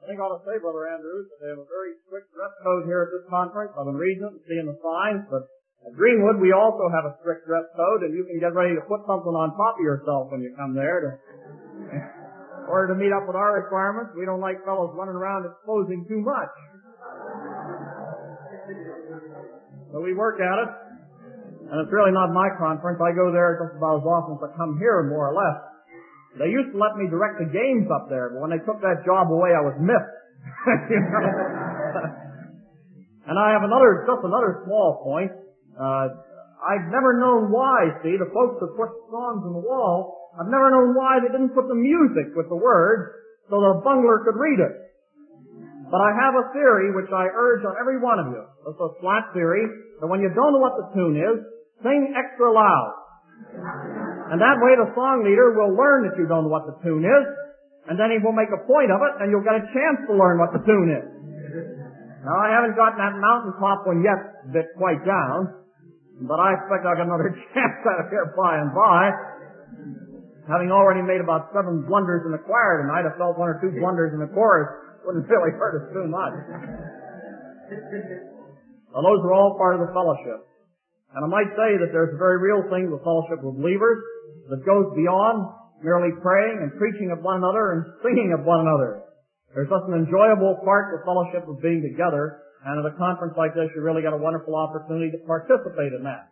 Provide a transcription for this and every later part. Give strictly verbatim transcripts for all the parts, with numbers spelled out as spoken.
I think I ought to say, Brother Andrews, that they have a very strict dress code here at this conference. I've been reading it and seeing the signs, but at Greenwood we also have a strict dress code, and you can get ready to put something on top of yourself when you come there to, in order to meet up with our requirements. We don't like fellows running around exposing too much. So we work at it, and it's really not my conference. I go there just about as often as I come here, more or less. They used to let me direct the games up there, but when they took that job away, I was miffed. You know? And I have another, just another small point. Uh, I've never known why, see, the folks that put songs on the wall, I've never known why they didn't put the music with the words so the bungler could read it. But I have a theory which I urge on every one of you. It's a flat theory that when you don't know what the tune is, sing extra loud. And that way the song leader will learn that you don't know what the tune is, and then he will make a point of it, and you'll get a chance to learn what the tune is. Now, I haven't gotten that mountaintop one yet bit quite down, but I expect I'll get another chance out of here by and by. Having already made about seven blunders in the choir tonight, I felt one or two blunders in the chorus wouldn't really hurt us too much. Well, those are all part of the fellowship. And I might say that there's a very real thing, the fellowship of believers, that goes beyond merely praying and preaching of one another and singing of one another. There's just an enjoyable part of the fellowship of being together, and at a conference like this, you really get a wonderful opportunity to participate in that.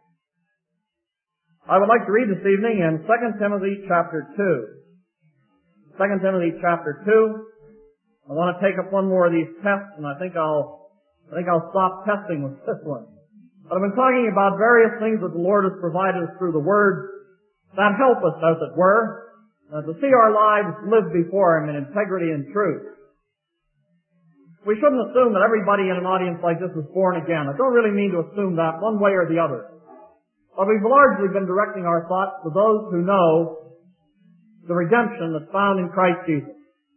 I would like to read this evening in Second Timothy chapter two. Second Timothy chapter two. I want to take up one more of these tests, and I think I'll, I think I'll stop testing with this one. But I've been talking about various things that the Lord has provided us through the Word that help us, as it were, uh, to see our lives live before Him in integrity and truth. We shouldn't assume that everybody in an audience like this is born again. I don't really mean to assume that one way or the other. But we've largely been directing our thoughts to those who know the redemption that's found in Christ Jesus.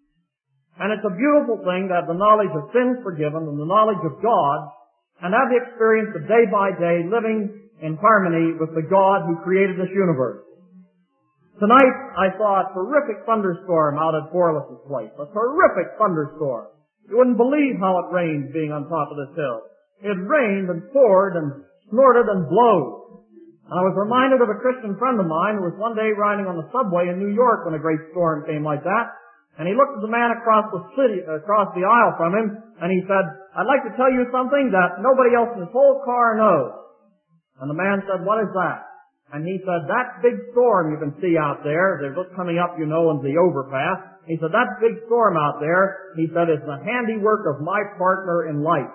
And it's a beautiful thing to have the knowledge of sins forgiven and the knowledge of God, and have the experience of day by day living in harmony with the God who created this universe. Tonight, I saw a terrific thunderstorm out at Borliss's place. A terrific thunderstorm. You wouldn't believe how it rained being on top of this hill. It rained and poured and snorted and blowed. And I was reminded of a Christian friend of mine who was one day riding on the subway in New York when a great storm came like that. And he looked at the man across the city, across the aisle from him, and he said, "I'd like to tell you something that nobody else in this whole car knows." And the man said, "What is that?" And he said, "That big storm you can see out there, they're just coming up, you know, in the overpass." He said, "That big storm out there," he said, "is the handiwork of my partner in life."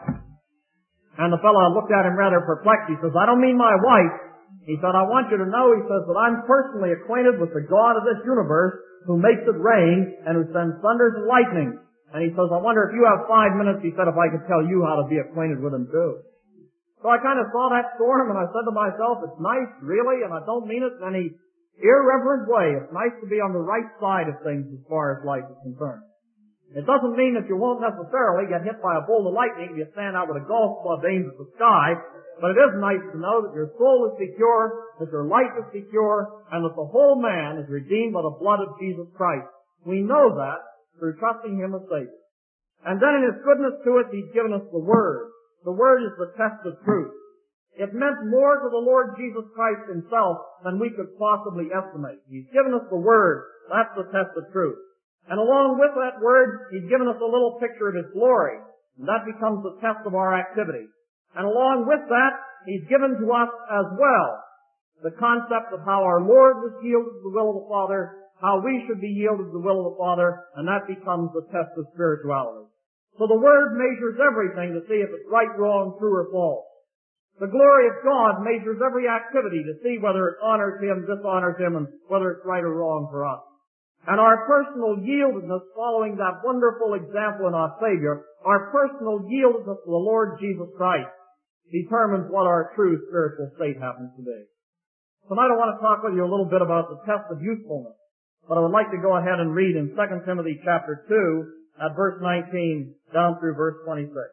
And the fellow looked at him rather perplexed. He says, "I don't mean my wife." He said, "I want you to know," he says, "that I'm personally acquainted with the God of this universe who makes it rain and who sends thunders and lightning." And he says, "I wonder if you have five minutes," he said, "if I could tell you how to be acquainted with him too." So I kind of saw that storm and I said to myself, it's nice, really, and I don't mean it in any irreverent way. It's nice to be on the right side of things as far as life is concerned. It doesn't mean that you won't necessarily get hit by a bolt of lightning if you stand out with a golf club aimed at the sky, but it is nice to know that your soul is secure, that your life is secure, and that the whole man is redeemed by the blood of Jesus Christ. We know that through trusting Him as Savior. And then in His goodness to us, He's given us the Word. The Word is the test of truth. It meant more to the Lord Jesus Christ Himself than we could possibly estimate. He's given us the Word. That's the test of truth. And along with that Word, He's given us a little picture of His glory. And that becomes the test of our activity. And along with that, He's given to us as well the concept of how our Lord was yielded to the will of the Father, how we should be yielded to the will of the Father, and that becomes the test of spirituality. So the Word measures everything to see if it's right, wrong, true, or false. The glory of God measures every activity to see whether it honors Him, dishonors Him, and whether it's right or wrong for us. And our personal yieldedness following that wonderful example in our Savior, our personal yieldedness to the Lord Jesus Christ, determines what our true spiritual state happens to be. Tonight I want to talk with you a little bit about the test of usefulness. But I would like to go ahead and read in Second Timothy chapter two at verse nineteen down through verse twenty-six.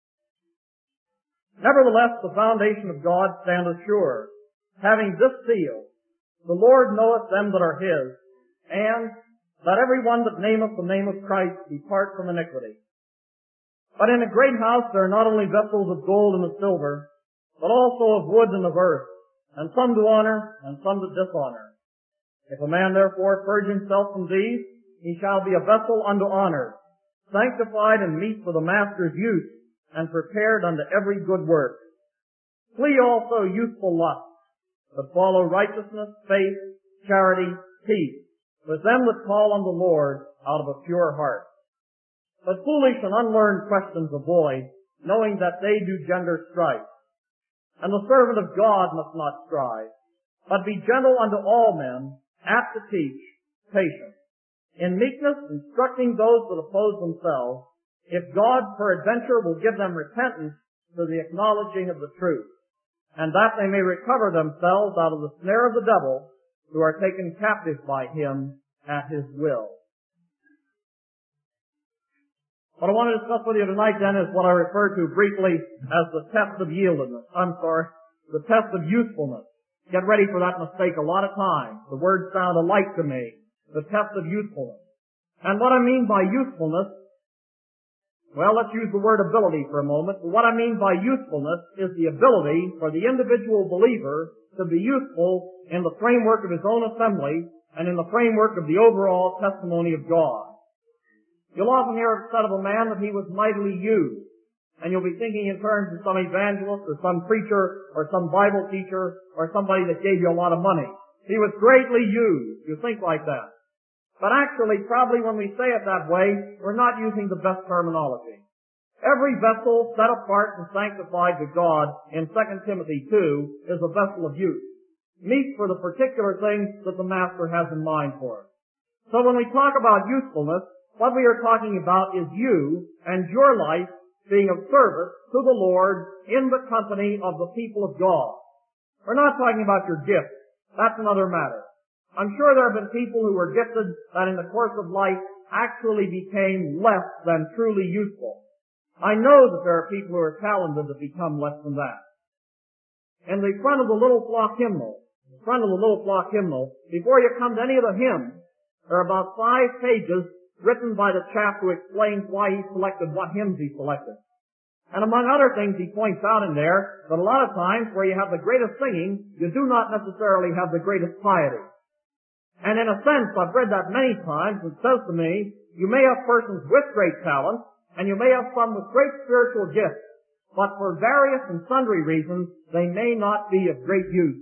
"Nevertheless, the foundation of God standeth sure, having this seal, the Lord knoweth them that are His, and that every one that nameth the name of Christ depart from iniquity. But in a great house there are not only vessels of gold and of silver, but also of wood and of earth, and some to honor, and some to dishonor. If a man therefore purge himself from these, he shall be a vessel unto honor, sanctified and meet for the master's use, and prepared unto every good work. Flee also youthful lusts, but follow righteousness, faith, charity, peace, with them that call on the Lord out of a pure heart. But foolish and unlearned questions avoid, knowing that they do gender strife. And the servant of God must not strive, but be gentle unto all men, apt to teach, patient, in meekness instructing those that oppose themselves, if God peradventure will give them repentance to the acknowledging of the truth, and that they may recover themselves out of the snare of the devil, who are taken captive by him at his will. What I want to discuss with you tonight then is what I refer to briefly as the test of yieldedness. I'm sorry, the test of usefulness. Get ready for that mistake a lot of times. The words sound alike to me. The test of usefulness. And what I mean by usefulness, well, let's use the word ability for a moment. What I mean by usefulness is the ability for the individual believer to be useful in the framework of his own assembly and in the framework of the overall testimony of God. You'll often hear said of a man that he was mightily used. And you'll be thinking in terms of some evangelist or some preacher or some Bible teacher or somebody that gave you a lot of money. He was greatly used. You think like that. But actually, probably when we say it that way, we're not using the best terminology. Every vessel set apart and sanctified to God in Second Timothy two is a vessel of use, meet for the particular things that the Master has in mind for us. So when we talk about usefulness, what we are talking about is you and your life being of service to the Lord in the company of the people of God. We're not talking about your gifts. That's another matter. I'm sure there have been people who were gifted that in the course of life actually became less than truly useful. I know that there are people who are talented that become less than that. In the front of the Little Flock hymnal, the front of the Little Flock hymnal, before you come to any of the hymns, there are about five pages written by the chap who explains why he selected what hymns he selected. And among other things, he points out in there that a lot of times where you have the greatest singing, you do not necessarily have the greatest piety. And in a sense, I've read that many times, it says to me, you may have persons with great talent, and you may have some with great spiritual gifts, but for various and sundry reasons, they may not be of great use.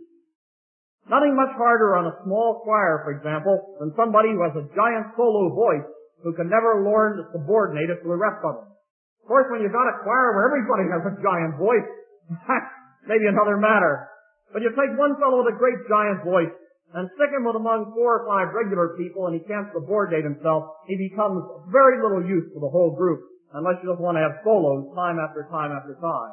Nothing much harder on a small choir, for example, than somebody who has a giant solo voice who can never learn to subordinate it to the rest of them. Of course, when you've got a choir where everybody has a giant voice, that's maybe another matter. But you take one fellow with a great giant voice and stick him with among four or five regular people and he can't subordinate himself, he becomes very little use for the whole group, unless you just want to have solos time after time after time.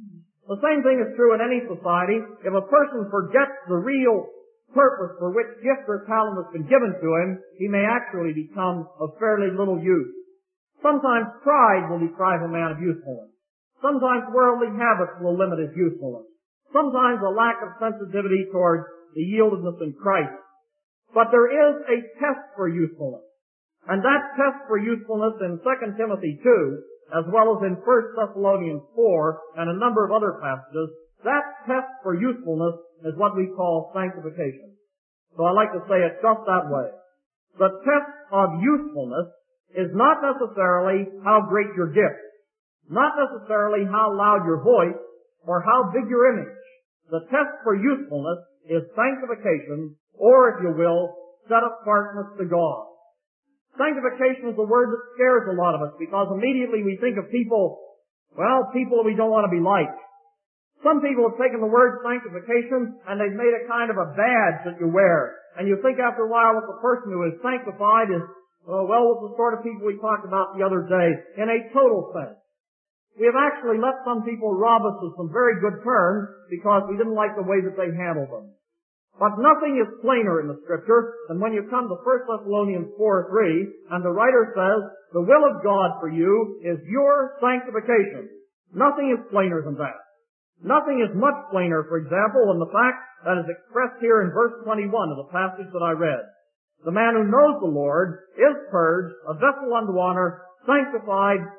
The same thing is true in any society. If a person forgets the real purpose for which gift or talent has been given to him, he may actually become of fairly little use. Sometimes pride will deprive a man of usefulness. Sometimes worldly habits will limit his usefulness. Sometimes a lack of sensitivity towards the yieldedness in Christ. But there is a test for usefulness. And that test for usefulness in Second Timothy two, as well as in First Thessalonians four and a number of other passages, that test for usefulness is what we call sanctification. So I like to say it just that way. The test of usefulness is not necessarily how great your gift, not necessarily how loud your voice, or how big your image. The test for usefulness is sanctification, or if you will, set apartness to God. Sanctification is a word that scares a lot of us because immediately we think of people, well, people we don't want to be like. Some people have taken the word sanctification and they've made it kind of a badge that you wear. And you think after a while that the person who is sanctified is, uh, well, with the sort of people we talked about the other day, in a total sense. We have actually let some people rob us of some very good terms because we didn't like the way that they handled them. But nothing is plainer in the Scripture than when you come to First Thessalonians four three, and the writer says, the will of God for you is your sanctification. Nothing is plainer than that. Nothing is much plainer, for example, than the fact that is expressed here in verse twenty-one of the passage that I read. The man who knows the Lord is purged, a vessel unto honor, sanctified,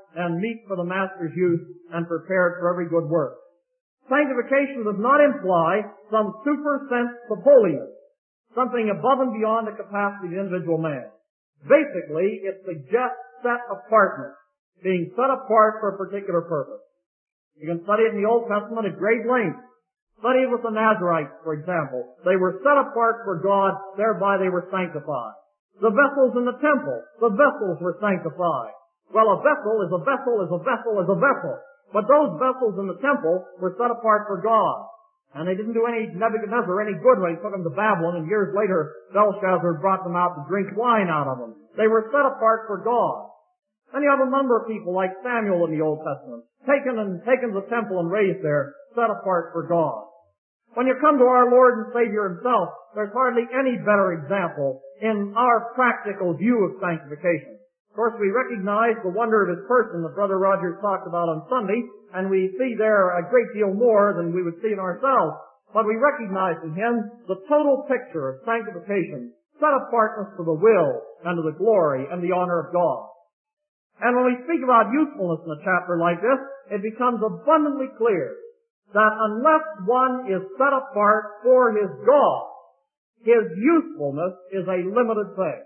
and meet for the Master's use and prepared for every good work. Sanctification does not imply some super sense of holiness, something above and beyond the capacity of the individual man. Basically, it suggests set apartness, being set apart for a particular purpose. You can study it in the Old Testament at great length. Study it with the Nazarites, for example. They were set apart for God, thereby they were sanctified. The vessels in the temple, the vessels were sanctified. Well, a vessel is a vessel is a vessel is a vessel. But those vessels in the temple were set apart for God. And they didn't do any Nebuchadnezzar any good when he took them to Babylon, and years later Belshazzar brought them out to drink wine out of them. They were set apart for God. Then you have a number of people like Samuel in the Old Testament, taken and taken to the temple and raised there, set apart for God. When you come to our Lord and Savior Himself, there's hardly any better example in our practical view of sanctification. Of course, we recognize the wonder of His person that Brother Rogers talked about on Sunday, and we see there a great deal more than we would see in ourselves. But we recognize in Him the total picture of sanctification, set apartness to the will and to the glory and the honor of God. And when we speak about usefulness in a chapter like this, it becomes abundantly clear that unless one is set apart for his God, his usefulness is a limited thing.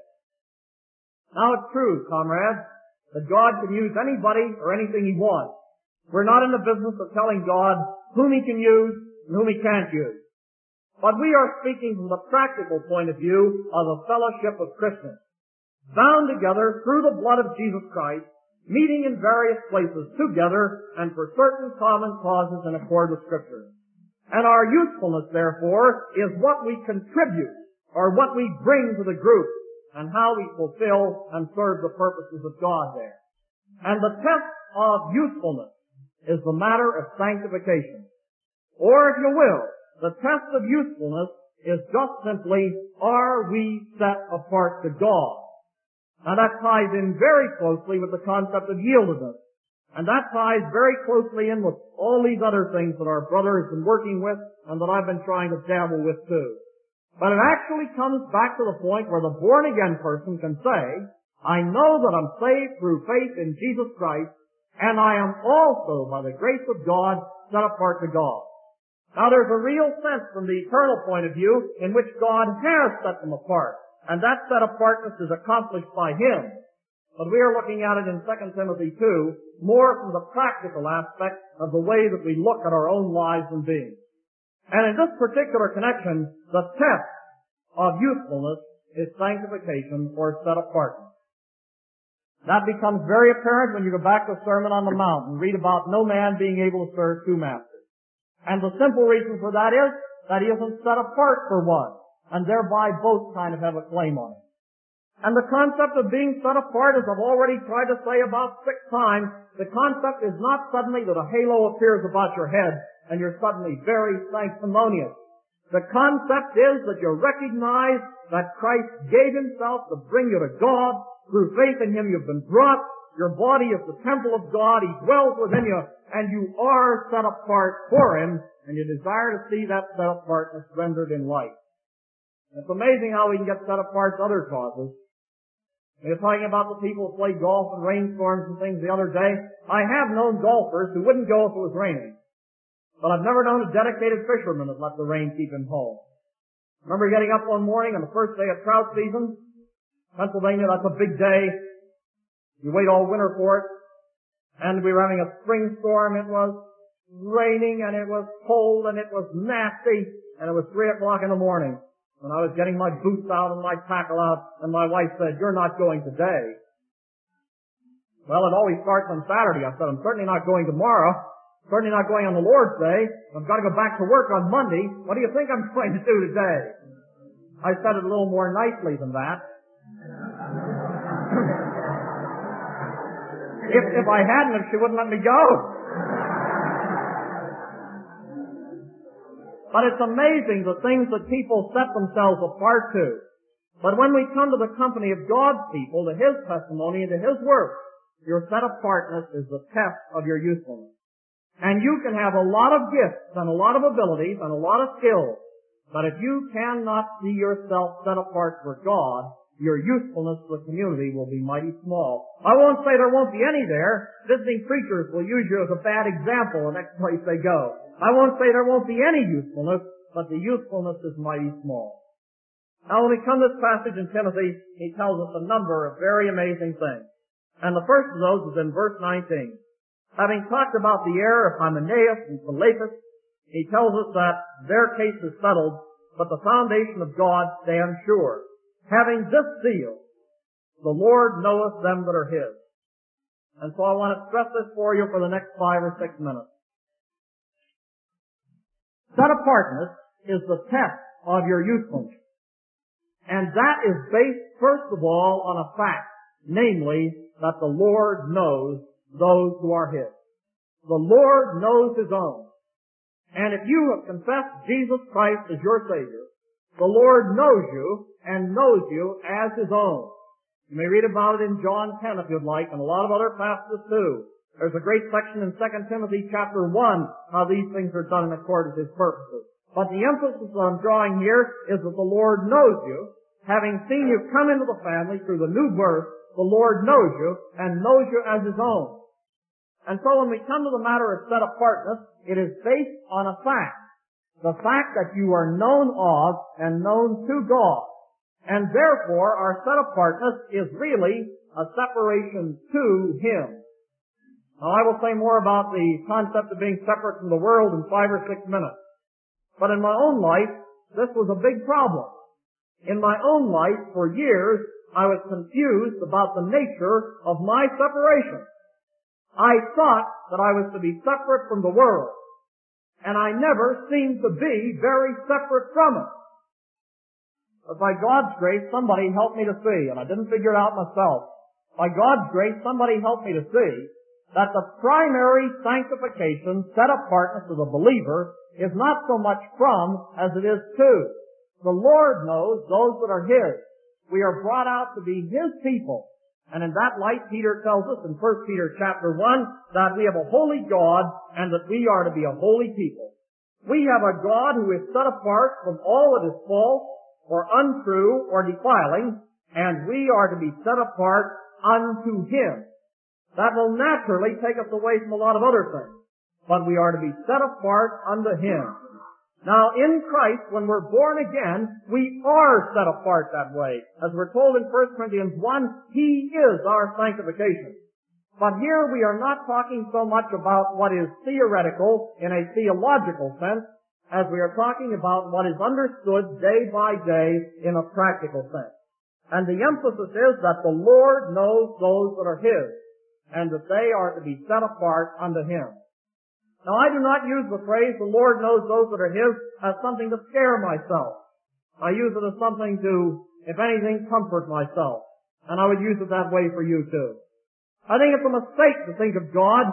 Now it's true, comrades, that God can use anybody or anything He wants. We're not in the business of telling God whom He can use and whom He can't use. But we are speaking from the practical point of view of the fellowship of Christians, bound together through the blood of Jesus Christ, meeting in various places together and for certain common causes in accord with Scripture. And our usefulness, therefore, is what we contribute or what we bring to the group, and how we fulfill and serve the purposes of God there. And the test of usefulness is the matter of sanctification. Or, if you will, the test of usefulness is just simply, are we set apart to God? Now that ties in very closely with the concept of yieldedness. And that ties very closely in with all these other things that our brother has been working with and that I've been trying to dabble with too. But it actually comes back to the point where the born-again person can say, I know that I'm saved through faith in Jesus Christ, and I am also, by the grace of God, set apart to God. Now there's a real sense from the eternal point of view in which God has set them apart, and that set apartness is accomplished by Him. But we are looking at it in Second Timothy two, more from the practical aspect of the way that we look at our own lives and beings. And in this particular connection, the test of usefulness is sanctification or set apartness. That becomes very apparent when you go back to the Sermon on the Mount and read about no man being able to serve two masters. And the simple reason for that is that he isn't set apart for one, and thereby both kind of have a claim on it. And the concept of being set apart, as I've already tried to say about six times, the concept is not suddenly that a halo appears about your head and you're suddenly very sanctimonious. The concept is that you recognize that Christ gave Himself to bring you to God. Through faith in Him you've been brought. Your body is the temple of God. He dwells within you, and you are set apart for Him, and you desire to see that set apartness rendered in life. It's amazing how we can get set apart to other causes. You're talking about the people who play golf in rainstorms and things the other day. I have known golfers who wouldn't go if it was raining. But I've never known a dedicated fisherman that let the rain keep him home. Remember getting up one morning on the first day of trout season? Pennsylvania, that's a big day. You wait all winter for it. And we were having a spring storm. It was raining and it was cold and it was nasty. And it was three o'clock in the morning when I was getting my boots out and my tackle out, and my wife said, "You're not going today." Well, it always starts on Saturday. I said, "I'm certainly not going tomorrow. Certainly not going on the Lord's Day. I've got to go back to work on Monday. What do you think I'm going to do today?" I said it a little more nicely than that. if, if I hadn't, she wouldn't let me go. But it's amazing the things that people set themselves apart to. But when we come to the company of God's people, to His testimony and to His work, your set apartness is the test of your usefulness. And you can have a lot of gifts and a lot of abilities and a lot of skills, but if you cannot see yourself set apart for God, your usefulness to the community will be mighty small. I won't say there won't be any there. Visiting preachers will use you as a bad example the next place they go. I won't say there won't be any usefulness, but the usefulness is mighty small. Now when we come to this passage in Timothy, he tells us a number of very amazing things. And the first of those is in verse nineteen. Having talked about the error of Hymenaeus and Philetus, he tells us that their case is settled, but the foundation of God stands sure. Having this seal, the Lord knoweth them that are His. And so I want to stress this for you for the next five or six minutes. Set apartness is the test of your usefulness. And that is based, first of all, on a fact, namely, that the Lord knows those who are His. The Lord knows His own. And if you have confessed Jesus Christ as your Savior, the Lord knows you and knows you as His own. You may read about it in John ten if you'd like, and a lot of other passages too. There's a great section in Second Timothy chapter one how these things are done in accordance with His purposes. But the emphasis that I'm drawing here is that the Lord knows you. Having seen you come into the family through the new birth, the Lord knows you and knows you as His own. And so when we come to the matter of set apartness, it is based on a fact. The fact that you are known of and known to God. And therefore, our set apartness is really a separation to Him. Now, I will say more about the concept of being separate from the world in five or six minutes. But in my own life, this was a big problem. In my own life, for years, I was confused about the nature of my separation. I thought that I was to be separate from the world. And I never seemed to be very separate from it. But by God's grace, somebody helped me to see, and I didn't figure it out myself. By God's grace, somebody helped me to see that the primary sanctification, set apartness of the believer, is not so much from as it is to. The Lord knows those that are His. We are brought out to be His people. And in that light, Peter tells us in First Peter chapter one that we have a holy God and that we are to be a holy people. We have a God who is set apart from all that is false or untrue or defiling, and we are to be set apart unto Him. That will naturally take us away from a lot of other things, but we are to be set apart unto Him. Now, in Christ, when we're born again, we are set apart that way. As we're told in First Corinthians one, He is our sanctification. But here we are not talking so much about what is theoretical in a theological sense, as we are talking about what is understood day by day in a practical sense. And the emphasis is that the Lord knows those that are His, and that they are to be set apart unto Him. Now, I do not use the phrase, the Lord knows those that are His, as something to scare myself. I use it as something to, if anything, comfort myself. And I would use it that way for you too. I think it's a mistake to think of God,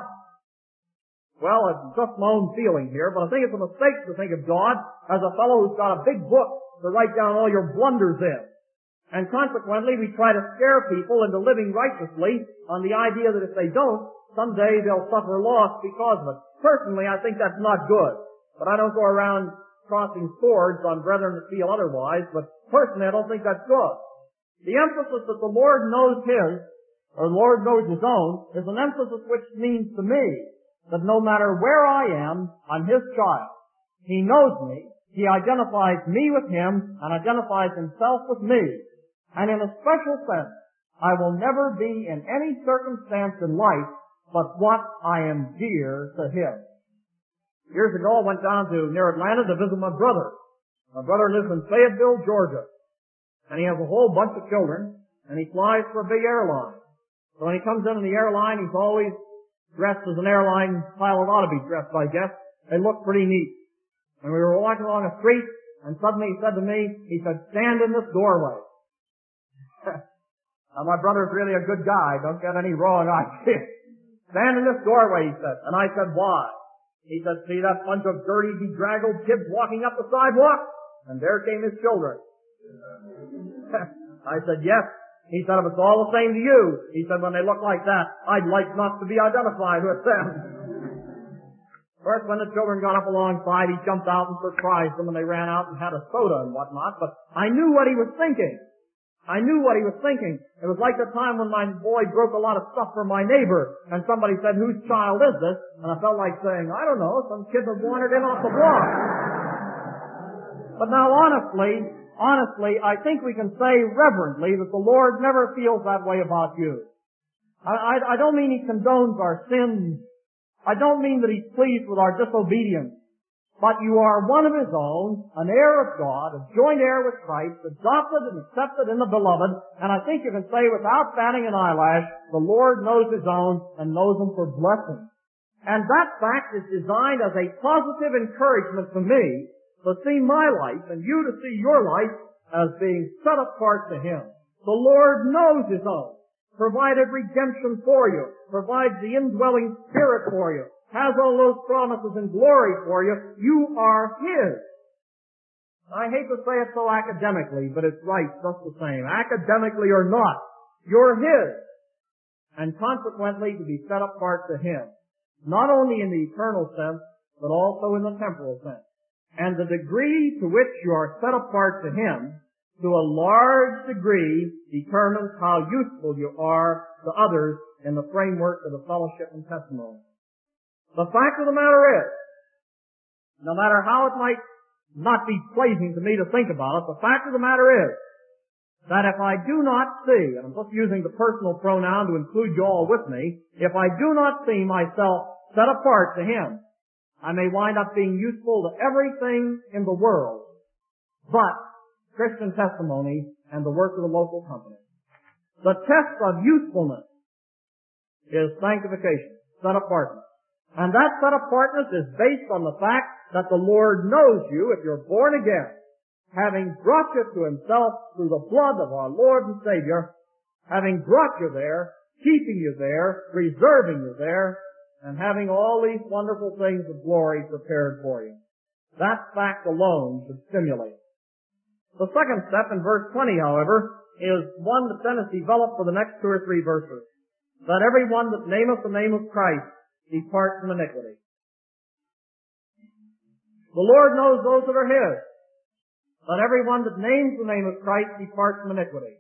well, it's just my own feeling here, but I think it's a mistake to think of God as a fellow who's got a big book to write down all your blunders in. And consequently, we try to scare people into living righteously on the idea that if they don't, someday they'll suffer loss because of it. Personally, I think that's not good. But I don't go around crossing swords on brethren that feel otherwise, but personally I don't think that's good. The emphasis that the Lord knows His, or the Lord knows His own, is an emphasis which means to me that no matter where I am, I'm His child. He knows me. He identifies me with Him and identifies Himself with me. And in a special sense, I will never be in any circumstance in life but what I am dear to Him. Years ago, I went down to near Atlanta to visit my brother. My brother lives in Fayetteville, Georgia. And he has a whole bunch of children, and he flies for a big airline. So when he comes into the airline, he's always dressed as an airline pilot ought to be dressed, I guess. They look pretty neat. And we were walking along a street, and suddenly he said to me, he said, stand in this doorway. Now, my brother's really a good guy. Don't get any wrong ideas. Stand in this doorway, he said. And I said, why? He said, see that bunch of dirty, bedraggled kids walking up the sidewalk? And there came his children. I said, yes. He said, if it's all the same to you, he said, when they look like that, I'd like not to be identified with them. First, when the children got up alongside, he jumped out and surprised them, and they ran out and had a soda and whatnot. But I knew what he was thinking. I knew what he was thinking. It was like the time when my boy broke a lot of stuff for my neighbor, and somebody said, "Whose child is this?" And I felt like saying, "I don't know, some kid that wandered in off the block." But now honestly, honestly, I think we can say reverently that the Lord never feels that way about you. I, I, I don't mean He condones our sins. I don't mean that He's pleased with our disobedience. But you are one of His own, an heir of God, a joint heir with Christ, adopted and accepted in the Beloved, and I think you can say without batting an eyelash, the Lord knows His own and knows them for blessing. And that fact is designed as a positive encouragement to me to see my life and you to see your life as being set apart to Him. The Lord knows His own, provided redemption for you, provides the indwelling Spirit for you, has all those promises and glory for you. You are His. I hate to say it so academically, but it's right just the same. Academically or not, you're His. And consequently to be set apart to Him. Not only in the eternal sense, but also in the temporal sense. And the degree to which you are set apart to Him, to a large degree, determines how useful you are to others in the framework of the fellowship and testimony. The fact of the matter is, no matter how it might not be pleasing to me to think about it, the fact of the matter is that if I do not see, and I'm just using the personal pronoun to include you all with me, if I do not see myself set apart to Him, I may wind up being useful to everything in the world but Christian testimony and the work of the local company. The test of usefulness is sanctification, set apartness. And that set apartness is based on the fact that the Lord knows you, if you're born again, having brought you to Himself through the blood of our Lord and Savior, having brought you there, keeping you there, preserving you there, and having all these wonderful things of glory prepared for you. That fact alone should stimulate. The second step in verse twenty, however, is one that then is developed for the next two or three verses. That every one that nameth the name of Christ depart from iniquity. The Lord knows those that are His. Let every one that names the name of Christ depart from iniquity.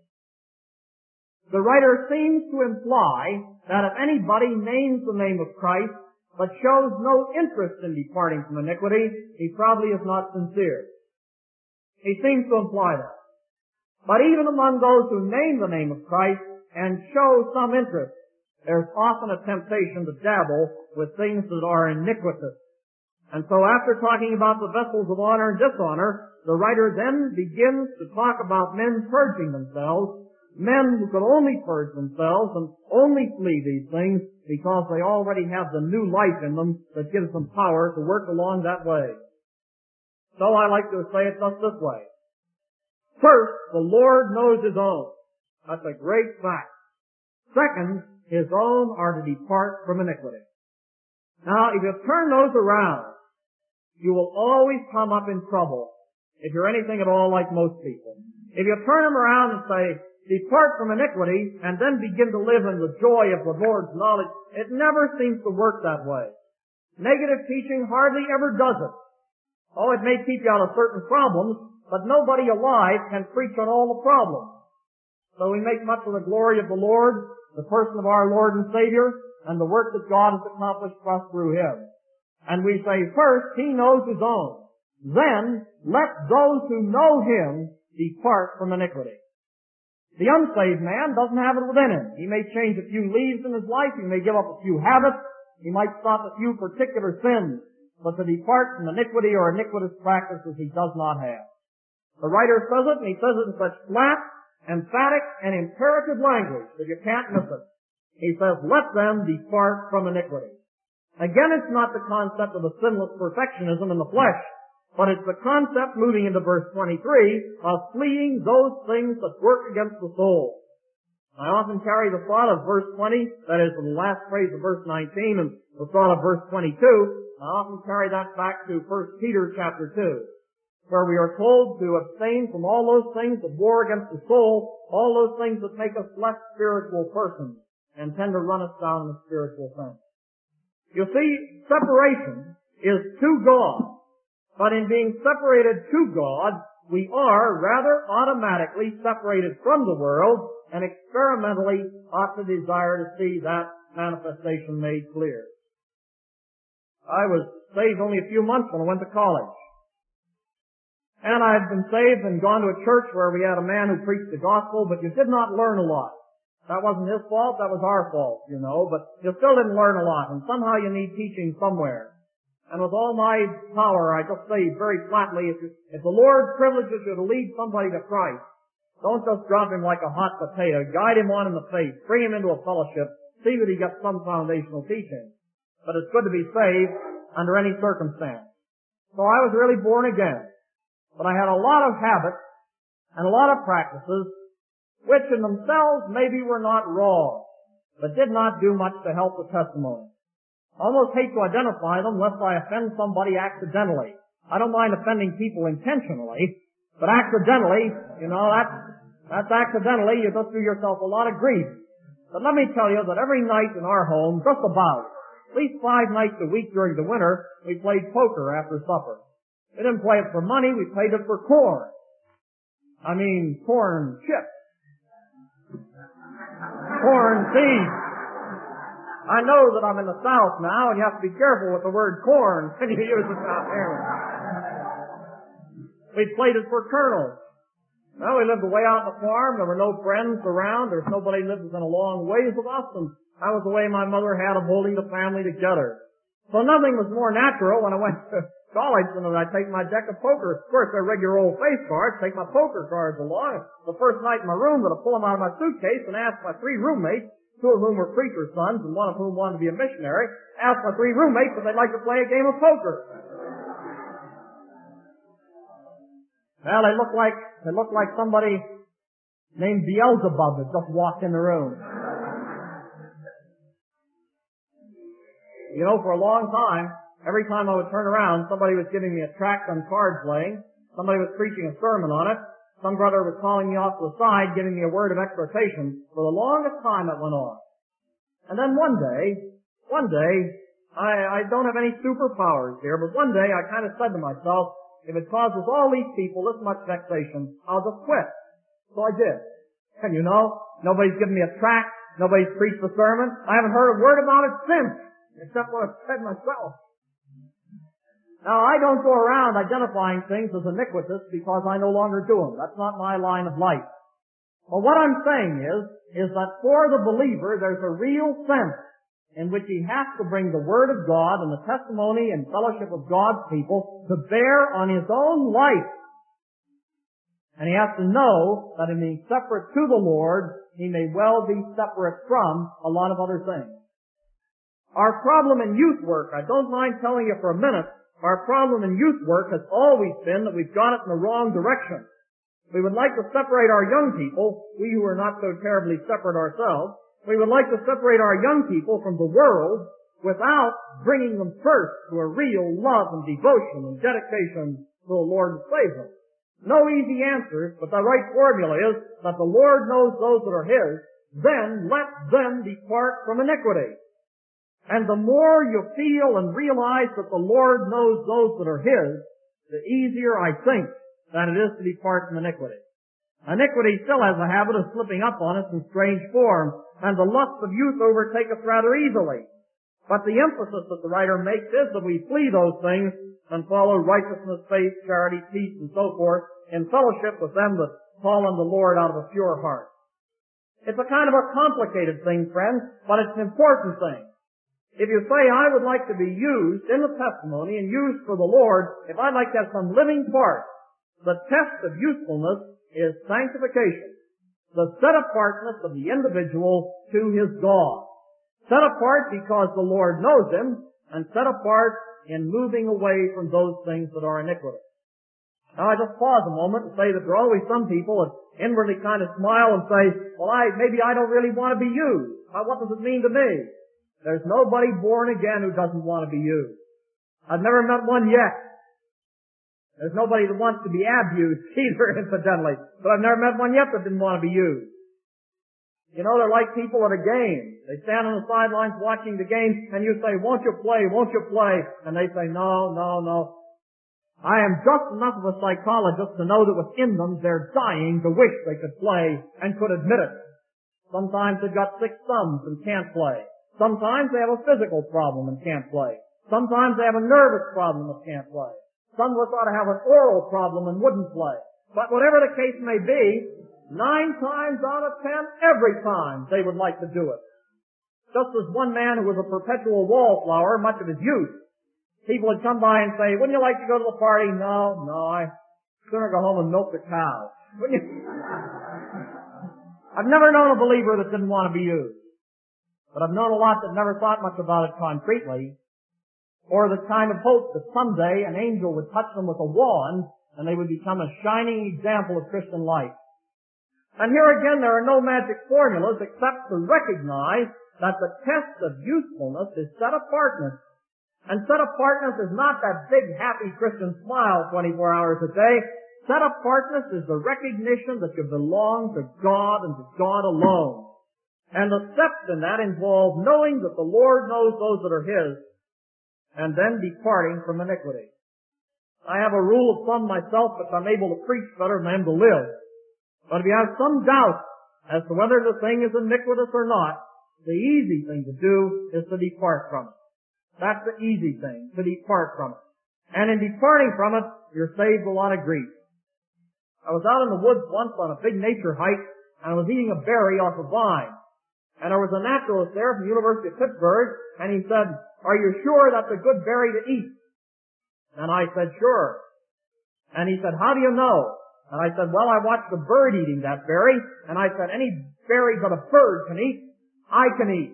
The writer seems to imply that if anybody names the name of Christ but shows no interest in departing from iniquity, he probably is not sincere. He seems to imply that. But even among those who name the name of Christ and show some interest, there's often a temptation to dabble with things that are iniquitous. And so after talking about the vessels of honor and dishonor, the writer then begins to talk about men purging themselves, men who could only purge themselves and only flee these things because they already have the new life in them that gives them power to work along that way. So I like to say it just this way. First, the Lord knows His own. That's a great fact. Second, His own are to depart from iniquity. Now, if you turn those around, you will always come up in trouble if you're anything at all like most people. If you turn them around and say, depart from iniquity, and then begin to live in the joy of the Lord's knowledge, it never seems to work that way. Negative teaching hardly ever does it. Oh, it may keep you out of certain problems, but nobody alive can preach on all the problems. So we make much of the glory of the Lord, the person of our Lord and Savior, and the work that God has accomplished for us through Him. And we say, first, He knows His own. Then, let those who know Him depart from iniquity. The unsaved man doesn't have it within him. He may change a few leaves in his life, he may give up a few habits, he might stop a few particular sins, but to depart from iniquity or iniquitous practices he does not have. The writer says it, and he says it in such flat, emphatic, and imperative language that you can't miss it. He says, let them depart from iniquity. Again, it's not the concept of a sinless perfectionism in the flesh, but it's the concept, moving into verse twenty-three, of fleeing those things that work against the soul. I often carry the thought of verse twenty, that is the last phrase of verse nineteen, and the thought of verse twenty-two, I often carry that back to First Peter chapter two, where we are told to abstain from all those things that war against the soul, all those things that make us less spiritual persons, and tend to run us down in the spiritual sense. You see, separation is to God, but in being separated to God, we are rather automatically separated from the world and experimentally ought to desire to see that manifestation made clear. I was saved only a few months when I went to college. And I had been saved and gone to a church where we had a man who preached the gospel, but you did not learn a lot. That wasn't his fault, that was our fault, you know, but you still didn't learn a lot, and somehow you need teaching somewhere. And with all my power, I just say very flatly, if, you, if the Lord privileges you to lead somebody to Christ, don't just drop him like a hot potato. Guide him on in the faith. Bring him into a fellowship. See that he gets some foundational teaching. But it's good to be saved under any circumstance. So I was really born again. But I had a lot of habits and a lot of practices which in themselves maybe were not wrong, but did not do much to help the testimony. I almost hate to identify them lest I offend somebody accidentally. I don't mind offending people intentionally, but accidentally, you know, that's, that's accidentally, you just do yourself a lot of grief. But let me tell you that every night in our home, just about, at least five nights a week during the winter, we played poker after supper. We didn't play it for money, we played it for corn. I mean, corn chips. Corn seeds. I know that I'm in the South now, and you have to be careful with the word corn when you use it out here. We played it for kernels. Well, we lived away out on the farm, there were no friends around, there's nobody lived within a long ways of us, and that was the way my mother had of holding the family together. So nothing was more natural when I went to college than that I'd take my deck of poker. Of course, they're regular old face cards, take my poker cards along. The first night in my room, that I'd pull them out of my suitcase and ask my three roommates, two of whom were preacher's sons and one of whom wanted to be a missionary, ask my three roommates if they'd like to play a game of poker. Well, they looked like, they looked like somebody named Beelzebub that just walked in the room. You know, for a long time, every time I would turn around, somebody was giving me a tract on card playing, somebody was preaching a sermon on it, some brother was calling me off to the side, giving me a word of exhortation. For the longest time it went on. And then one day, one day, I, I don't have any superpowers here, but one day I kind of said to myself, if it causes all these people this much vexation, I'll just quit. So I did. And you know, nobody's given me a tract, nobody's preached a sermon, I haven't heard a word about it since, except what I've said myself. Now, I don't go around identifying things as iniquitous because I no longer do them. That's not my line of life. But what I'm saying is, is that for the believer, there's a real sense in which he has to bring the Word of God and the testimony and fellowship of God's people to bear on his own life. And he has to know that in being separate to the Lord, he may well be separate from a lot of other things. Our problem in youth work, I don't mind telling you for a minute, our problem in youth work has always been that we've got it in the wrong direction. We would like to separate our young people, we who are not so terribly separate ourselves, we would like to separate our young people from the world without bringing them first to a real love and devotion and dedication to the Lord to save them. No easy answers, but the right formula is that the Lord knows those that are His, then let them depart from iniquity. And the more you feel and realize that the Lord knows those that are His, the easier I think that it is to depart from iniquity. Iniquity still has a habit of slipping up on us in strange forms, and the lusts of youth overtake us rather easily. But the emphasis that the writer makes is that we flee those things and follow righteousness, faith, charity, peace, and so forth in fellowship with them that call on the Lord out of a pure heart. It's a kind of a complicated thing, friends, but it's an important thing. If you say, I would like to be used in the testimony and used for the Lord, if I'd like to have some living part, the test of usefulness is sanctification, the set-apartness of the individual to his God. Set apart because the Lord knows him, and set apart in moving away from those things that are iniquity. Now I just pause a moment and say that there are always some people that inwardly kind of smile and say, well, I maybe I don't really want to be used. Now, what does it mean to me? There's nobody born again who doesn't want to be used. I've never met one yet. There's nobody that wants to be abused either, incidentally. But I've never met one yet that didn't want to be used. You know, they're like people at a game. They stand on the sidelines watching the game, and you say, won't you play, won't you play? And they say, no, no, no. I am just enough of a psychologist to know that within them they're dying to wish they could play and could admit it. Sometimes they've got six thumbs and can't play. Sometimes they have a physical problem and can't play. Sometimes they have a nervous problem and can't play. Some of us ought to have an oral problem and wouldn't play. But whatever the case may be, nine times out of ten, every time they would like to do it. Just as one man who was a perpetual wallflower much of his youth, people would come by and say, wouldn't you like to go to the party? No, no, I'd sooner go home and milk the cow. Wouldn't you? I've never known a believer that didn't want to be used. But I've known a lot that never thought much about it concretely, or the kind of hope that someday an angel would touch them with a wand and they would become a shining example of Christian life. And here again, there are no magic formulas except to recognize that the test of usefulness is set-apartness. And set-apartness is not that big, happy Christian smile twenty-four hours a day. Set-apartness is the recognition that you belong to God and to God alone. And the steps in that involve knowing that the Lord knows those that are His, and then departing from iniquity. I have a rule of thumb myself that I'm able to preach better than I am to live. But if you have some doubt as to whether the thing is iniquitous or not, the easy thing to do is to depart from it. That's the easy thing, to depart from it. And in departing from it, you're saved a lot of grief. I was out in the woods once on a big nature hike, and I was eating a berry off a vine. And there was a naturalist there from the University of Pittsburgh, and he said, are you sure that's a good berry to eat? And I said, sure. And he said, how do you know? And I said, well, I watched a bird eating that berry, and I said, any berry that a bird can eat, I can eat.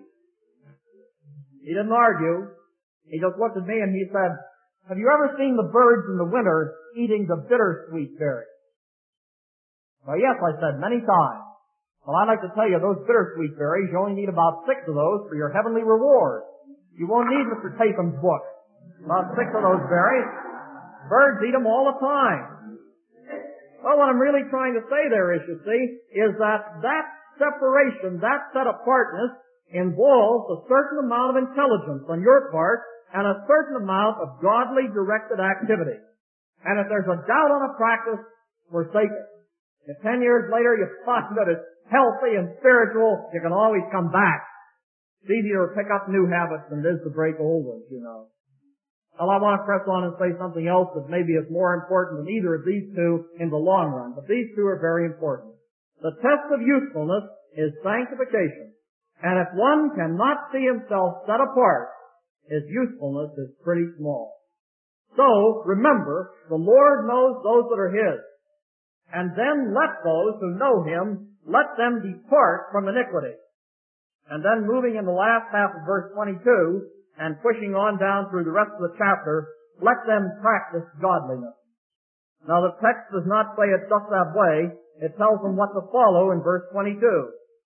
He didn't argue. He just looked at me and he said, have you ever seen the birds in the winter eating the bittersweet berry? Well, yes, I said, many times. Well, I'd like to tell you, those bittersweet berries, you only need about six of those for your heavenly reward. You won't need Mister Tatham's book. About six of those berries. Birds eat them all the time. Well, what I'm really trying to say there is, you see, is that that separation, that set-apartness, involves a certain amount of intelligence on your part and a certain amount of godly directed activity. And if there's a doubt on a practice, forsake it. If ten years later you find that it's healthy and spiritual, you can always come back. It's easier to pick up new habits than it is to break old ones, you know. Well, I want to press on and say something else that maybe is more important than either of these two in the long run, but these two are very important. The test of usefulness is sanctification. And if one cannot see himself set apart, his usefulness is pretty small. So, remember, the Lord knows those that are His. And then let those who know Him, let them depart from iniquity. And then moving in the last half of verse twenty-two, and pushing on down through the rest of the chapter, let them practice godliness. Now the text does not say it just that way. It tells them what to follow in verse twenty-two.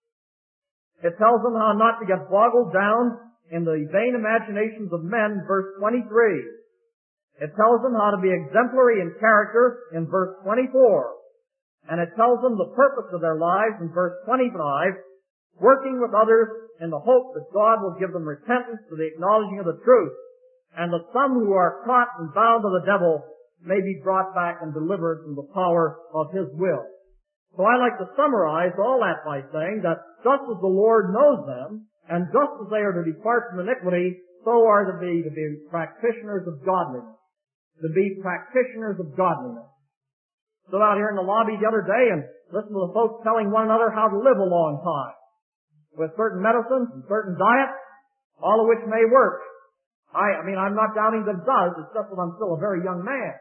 It tells them how not to get boggled down in the vain imaginations of men, verse twenty-three. It tells them how to be exemplary in character in verse twenty-four. And it tells them the purpose of their lives in verse twenty-five, working with others in the hope that God will give them repentance to the acknowledging of the truth, and that some who are caught and bound to the devil may be brought back and delivered from the power of His will. So I like to summarize all that by saying that just as the Lord knows them, and just as they are to depart from iniquity, so are to be to be practitioners of godliness. To be practitioners of godliness. Stood out here in the lobby the other day and listened to the folks telling one another how to live a long time. With certain medicines and certain diets, all of which may work. I, I mean, I'm not doubting that it does, it's just that I'm still a very young man.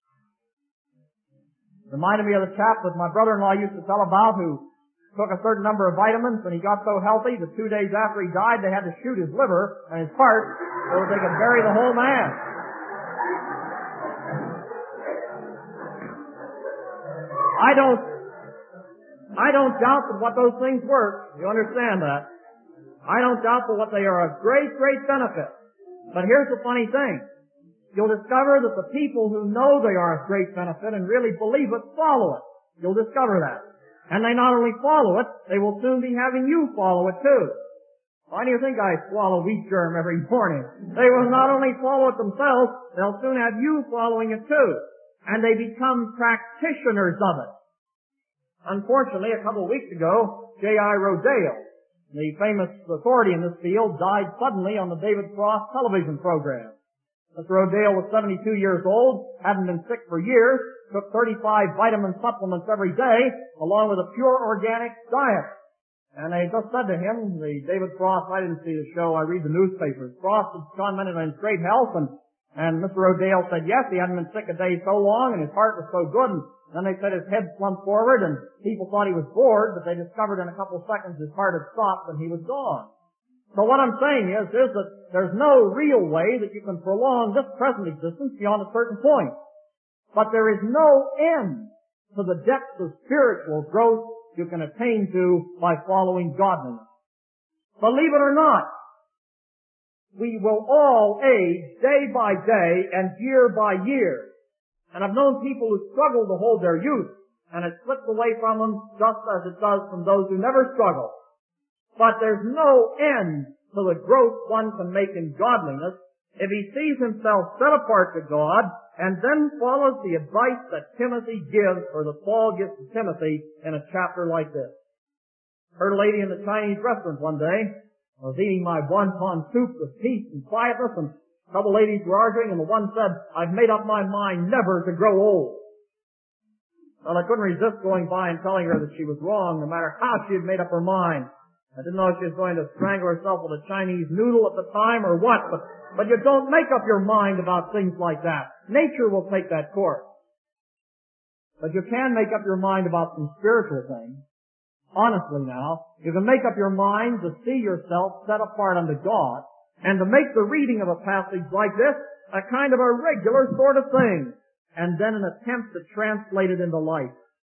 Reminded me of the chap that my brother-in-law used to tell about who took a certain number of vitamins and he got so healthy that two days after he died they had to shoot his liver and his heart so that they could bury the whole man. I don't, I don't doubt that what those things work. You understand that? I don't doubt that what they are of great, great benefit. But here's the funny thing. You'll discover that the people who know they are of great benefit and really believe it follow it. You'll discover that. And they not only follow it, they will soon be having you follow it too. Why do you think I swallow wheat germ every morning? They will not only swallow it themselves, they'll soon have you swallowing it too. And they become practitioners of it. Unfortunately, a couple of weeks ago, J I Rodale, the famous authority in this field, died suddenly on the David Frost television program. Mister Rodale was seventy-two years old, hadn't been sick for years, took thirty-five vitamin supplements every day, along with a pure organic diet. And they just said to him, the David Frost, I didn't see the show, I read the newspapers. Frost had commented on his great health, and, and Mister Rodale said yes, he hadn't been sick a day so long, and his heart was so good, and then they said his head slumped forward, and people thought he was bored, but they discovered in a couple of seconds his heart had stopped, and he was gone. So what I'm saying is, is that there's no real way that you can prolong this present existence beyond a certain point. But there is no end to the depths of spiritual growth you can attain to by following godliness. Believe it or not, we will all age day by day and year by year. And I've known people who struggle to hold their youth, and it slips away from them just as it does from those who never struggle. But there's no end to the growth one can make in godliness if he sees himself set apart to God and then follows the advice that Timothy gives, or that Paul gives to Timothy in a chapter like this. Heard a lady in the Chinese restaurant one day. I was eating my wonton soup with peace and quietness, and a couple ladies were arguing, and the one said, I've made up my mind never to grow old. Well, I couldn't resist going by and telling her that she was wrong, no matter how she had made up her mind. I didn't know if she was going to strangle herself with a Chinese noodle at the time or what, but, but you don't make up your mind about things like that. Nature will take that course. But you can make up your mind about some spiritual things. Honestly now, you can make up your mind to see yourself set apart unto God, and to make the reading of a passage like this a kind of a regular sort of thing, and then an attempt to translate it into life.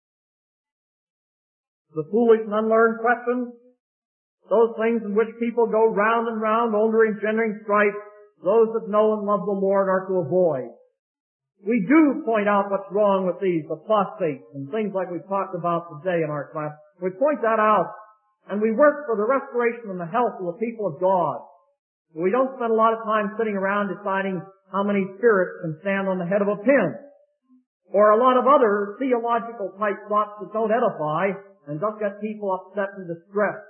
The foolish and unlearned questions, those things in which people go round and round, only engendering strife, those that know and love the Lord are to avoid. We do point out what's wrong with these apostates and things like we've talked about today in our class. We point that out, and we work for the restoration and the health of the people of God. We don't spend a lot of time sitting around deciding how many spirits can stand on the head of a pin, or a lot of other theological type thoughts that don't edify and just get people upset and distressed.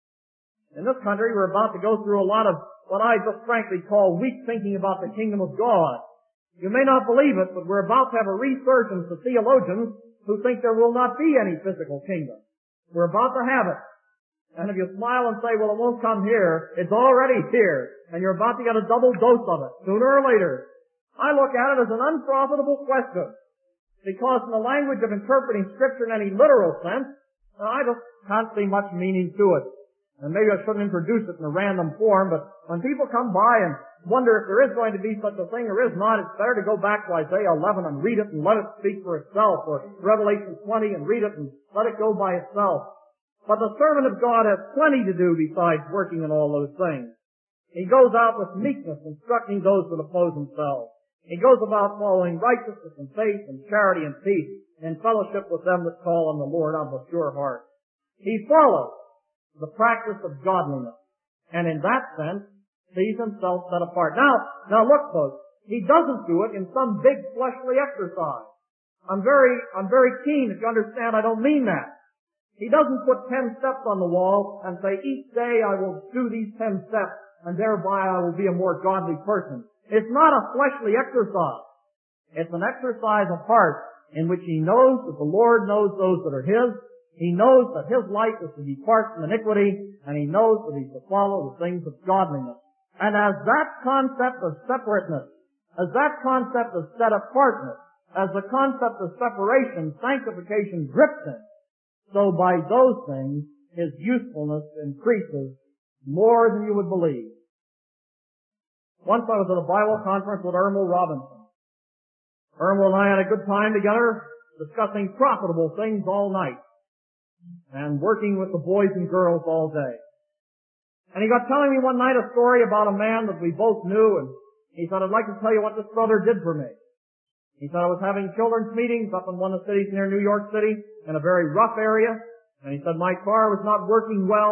In this country, we're about to go through a lot of what I just frankly call weak thinking about the kingdom of God. You may not believe it, but we're about to have a resurgence of theologians who think there will not be any physical kingdom. We're about to have it. And if you smile and say, well, it won't come here, it's already here, and you're about to get a double dose of it, sooner or later. I look at it as an unprofitable question, because in the language of interpreting Scripture in any literal sense, I just can't see much meaning to it. And maybe I shouldn't introduce it in a random form, but when people come by and wonder if there is going to be such a thing or is not, it's better to go back to Isaiah eleven and read it and let it speak for itself, or Revelation twenty and read it and let it go by itself. But the servant of God has plenty to do besides working in all those things. He goes out with meekness, instructing those that oppose themselves. He goes about following righteousness and faith and charity and peace in fellowship with them that call on the Lord out of a pure heart. He follows the practice of godliness, and in that sense, sees himself set apart. Now, now look folks, he doesn't do it in some big fleshly exercise. I'm very, I'm very keen, if you understand, I don't mean that. He doesn't put ten steps on the wall and say, each day I will do these ten steps, and thereby I will be a more godly person. It's not a fleshly exercise. It's an exercise of heart in which he knows that the Lord knows those that are his. He knows that his life is to depart from iniquity, and he knows that he's to follow the things of godliness. And as that concept of separateness, as that concept of set apartness, as the concept of separation, sanctification grips him, so by those things his usefulness increases more than you would believe. Once I was at a Bible conference with Ermal Robinson. Ermal and I had a good time together, discussing profitable things all night, and working with the boys and girls all day. And he got telling me one night a story about a man that we both knew, and he said, I'd like to tell you what this brother did for me. He said, I was having children's meetings up in one of the cities near New York City, in a very rough area, and he said, my car was not working well,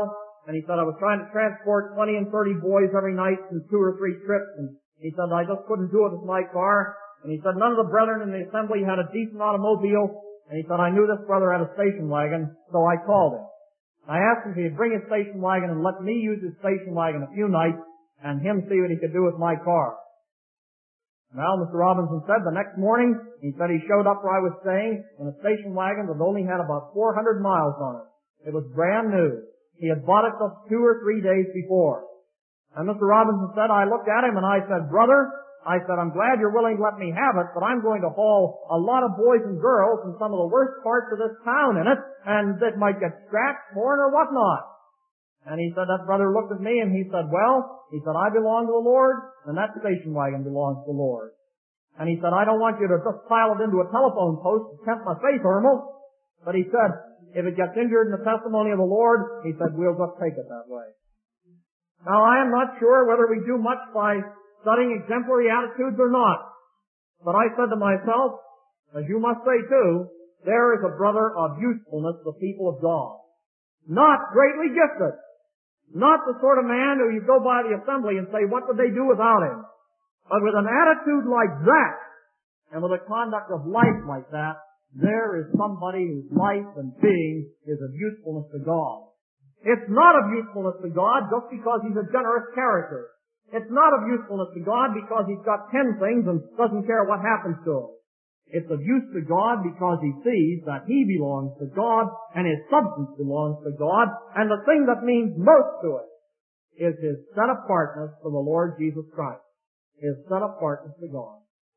And he said, I was trying to transport twenty and thirty boys every night in two or three trips, and he said, I just couldn't do it with my car. And he said, none of the brethren in the assembly had a decent automobile. And he said, I knew this brother had a station wagon, so I called him. I asked him if he'd bring his station wagon and let me use his station wagon a few nights and him see what he could do with my car. Well, Mister Robinson said the next morning, he said he showed up where I was staying in a station wagon that only had about four hundred miles on it. It was brand new. He had bought it just two or three days before. And Mister Robinson said, I looked at him and I said, brother, I said, I'm glad you're willing to let me have it, but I'm going to haul a lot of boys and girls in some of the worst parts of this town in it, and it might get scratched, torn, or whatnot. And he said, that brother looked at me and he said, well, he said, I belong to the Lord, and that station wagon belongs to the Lord. And he said, I don't want you to just pile it into a telephone post to tempt my faith, Hermel. But he said, if it gets injured in the testimony of the Lord, he said, we'll just take it that way. Now, I am not sure whether we do much by studying exemplary attitudes or not. But I said to myself, as you must say too, there is a brother of usefulness to the people of God. Not greatly gifted. Not the sort of man who you go by the assembly and say, what would they do without him? But with an attitude like that, and with a conduct of life like that, there is somebody whose life and being is of usefulness to God. It's not of usefulness to God just because he's a generous character. It's not of usefulness to God because he's got ten things and doesn't care what happens to him. It's of use to God because he sees that he belongs to God and his substance belongs to God, and the thing that means most to it is his set-apartness for the Lord Jesus Christ. His set-apartness to God.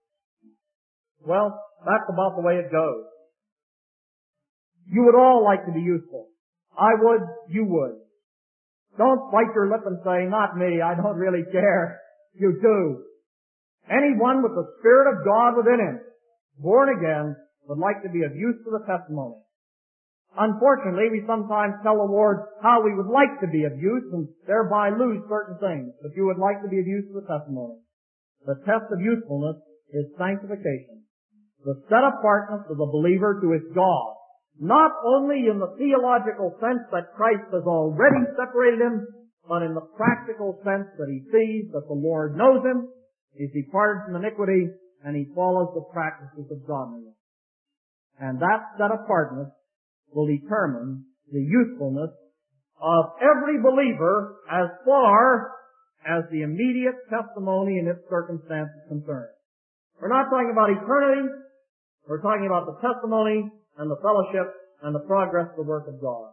Well, that's about the way it goes. You would all like to be useful. I would, you would. Don't bite your lip and say, not me, I don't really care. You do. Anyone with the Spirit of God within him, born again, would like to be of use to the testimony. Unfortunately, we sometimes tell the Lord how we would like to be of use and thereby lose certain things. But you would like to be of use to the testimony. The test of usefulness is sanctification. The set-apartness of the believer to his God. Not only in the theological sense that Christ has already separated him, but in the practical sense that he sees that the Lord knows him, he's departed from iniquity, and he follows the practices of godliness. And that set-apartness will determine the usefulness of every believer as far as the immediate testimony in its circumstance is concerned. We're not talking about eternity. We're talking about the testimony and the fellowship and the progress of the work of God.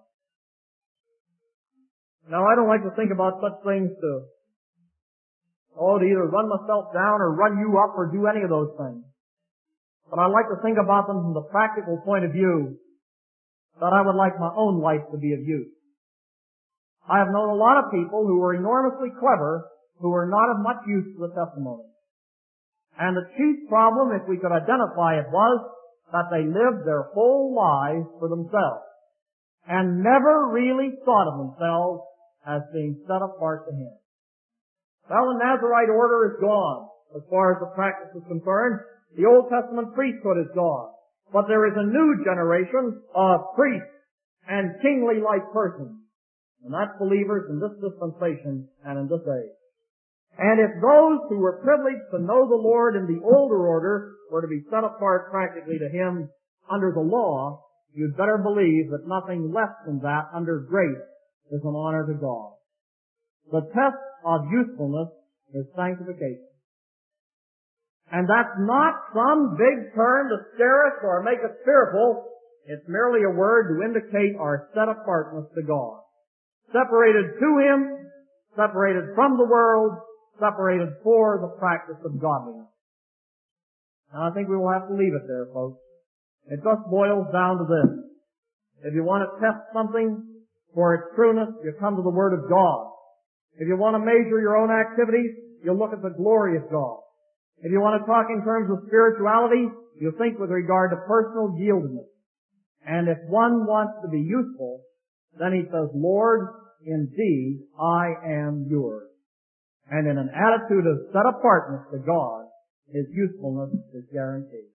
Now, I don't like to think about such things to, oh, to either run myself down or run you up or do any of those things. But I like to think about them from the practical point of view that I would like my own life to be of use. I have known a lot of people who were enormously clever who were not of much use to the testimony. And the chief problem, if we could identify it, was that they lived their whole lives for themselves and never really thought of themselves as being set apart to him. Well, the Nazarite order is gone as far as the practice is concerned. The Old Testament priesthood is gone. But there is a new generation of priests and kingly-like persons. And that's believers in this dispensation and in this age. And if those who were privileged to know the Lord in the older order were to be set apart practically to him under the law, you'd better believe that nothing less than that under grace is an honor to God. The test of usefulness is sanctification. And that's not some big term to scare us or make us fearful. It's merely a word to indicate our set-apartness to God. Separated to him, separated from the world, separated for the practice of godliness. And I think we will have to leave it there, folks. It just boils down to this. If you want to test something for its trueness, you come to the Word of God. If you want to measure your own activities, you look at the glory of God. If you want to talk in terms of spirituality, you think with regard to personal yieldedness. And if one wants to be useful, then he says, Lord, indeed, I am yours. And in an attitude of set-apartness to God, his usefulness is guaranteed.